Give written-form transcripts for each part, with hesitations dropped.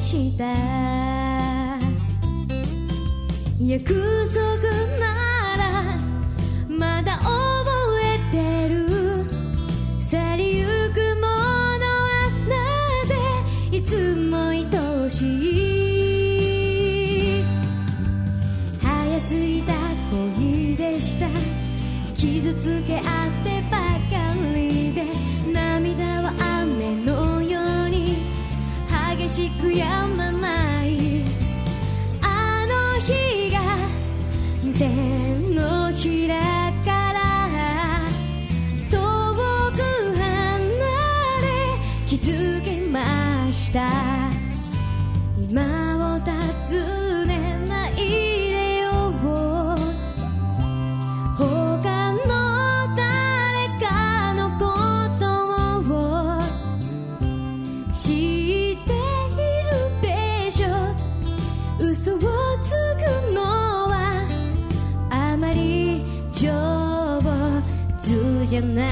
した約束ならまだ覚えてる去りゆくものはなぜいつも愛しい早すぎた恋でした傷つけ合ってばかりで涙は雨のように激しく止まないあの日が手のひらから遠く離れ気づけました今を尋ねないでよ他の誰かのことを知っているでしょ嘘をつくのはあまり上手じゃない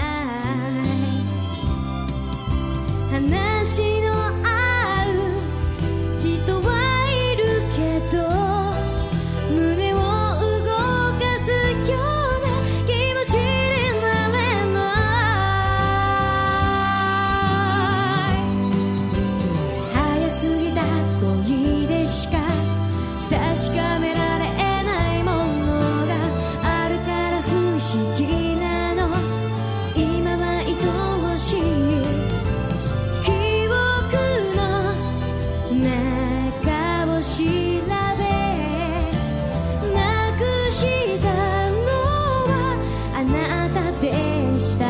話の合う人はいるけど胸を動かすような気持ちになれない早すぎた恋でしか確かめられないものがあるから不思議なの今は愛しい記憶の中を調べなくしたのはあなたでした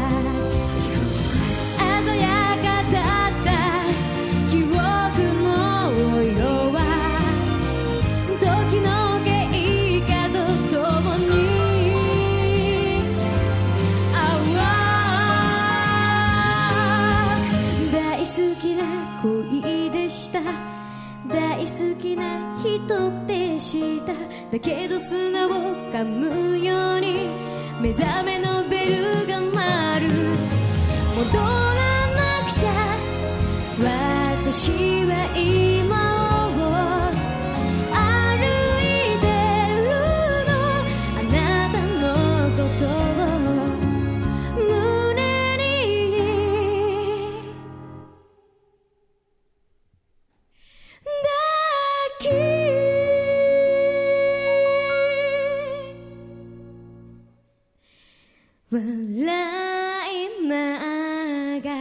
鮮やかだった記憶の色は時の経過とともに大好きな恋でした大好きな人でしただけど砂を噛むように目覚めのベルが鳴る戻らなくちゃ私は今を歩いてるのあなたのことを胸に抱き笑いなが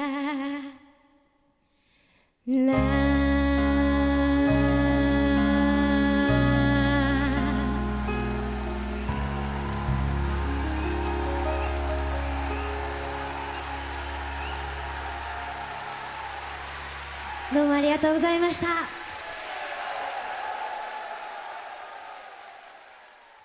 らどうもありがとうございました。